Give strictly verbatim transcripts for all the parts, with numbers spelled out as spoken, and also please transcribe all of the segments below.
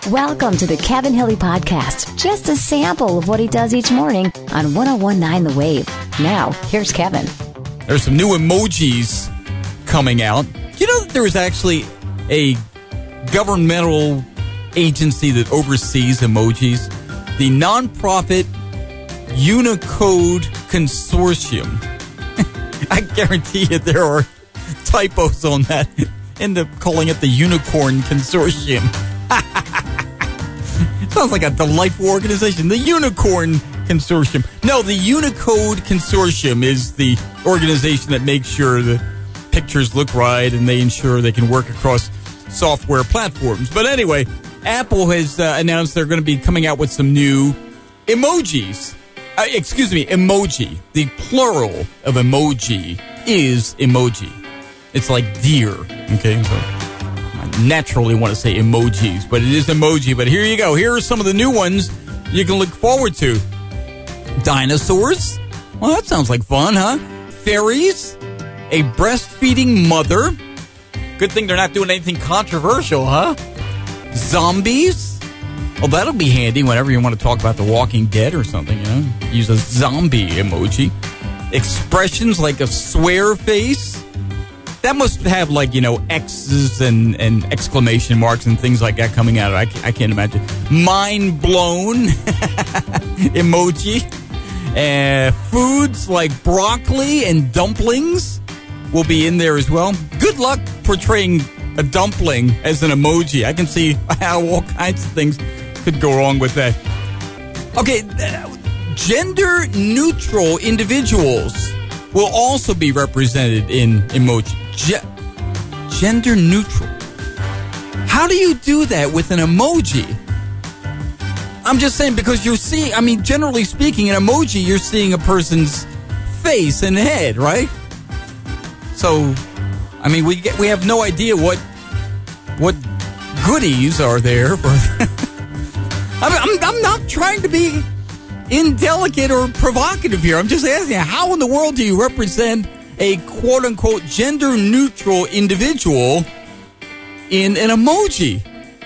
Welcome to the Kevin Hilly Podcast. Just a sample of what he does each morning on one oh one point nine The Wave. Now, here's Kevin. There's some new emojis coming out. You know that there is actually a governmental agency that oversees emojis? The nonprofit Unicode Consortium. I guarantee you there are typos on that. End up calling it the Unicorn Consortium. Sounds like a delightful organization. The Unicorn Consortium. No, the Unicode Consortium is the organization that makes sure the pictures look right and they ensure they can work across software platforms. But anyway, Apple has uh, announced they're going to be coming out with some new emojis. Uh, excuse me, emoji. The plural of emoji is emoji. It's like deer. Okay, so I naturally want to say emojis, but it is emoji. But here you go. Here are some of the new ones you can look forward to. Dinosaurs. Well, that sounds like fun, huh? Fairies. A breastfeeding mother. Good thing they're not doing anything controversial, huh? Zombies. Well, that'll be handy whenever you want to talk about The Walking Dead or something, you know? Use a zombie emoji. Expressions like a swear face. That must have, like, you know, X's and, and exclamation marks and things like that coming out. I can't, I can't imagine. Mind blown emoji. Uh, foods like broccoli and dumplings will be in there as well. Good luck portraying a dumpling as an emoji. I can see how all kinds of things could go wrong with that. Okay, uh, gender-neutral individuals will also be represented in emoji. Ge- gender-neutral. How do you do that with an emoji? I'm just saying, because you're seeing, I mean, generally speaking, an emoji, you're seeing a person's face and head, right? So, I mean, we get, we have no idea what what goodies are there for. I mean, I'm, I'm not trying to be indelicate or provocative here. I'm just asking, how in the world do you represent a quote-unquote gender-neutral individual in an emoji?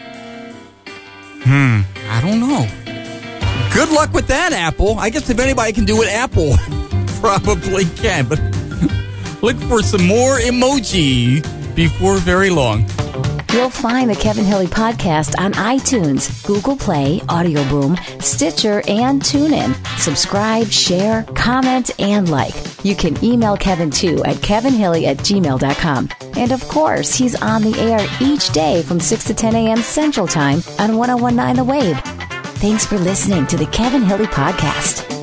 Hmm, I don't know. Good luck with that, Apple. I guess if anybody can do it, Apple probably can. But look for some more emoji before very long. You'll find the Kevin Hilly Podcast on iTunes, Google Play, Audio Boom, Stitcher, and TuneIn. Subscribe, share, comment, and like. You can email Kevin, too, at kevinhilly at gmail dot com. And, of course, he's on the air each day from six to ten a.m. Central Time on one oh one point nine The Wave. Thanks for listening to the Kevin Hilly Podcast.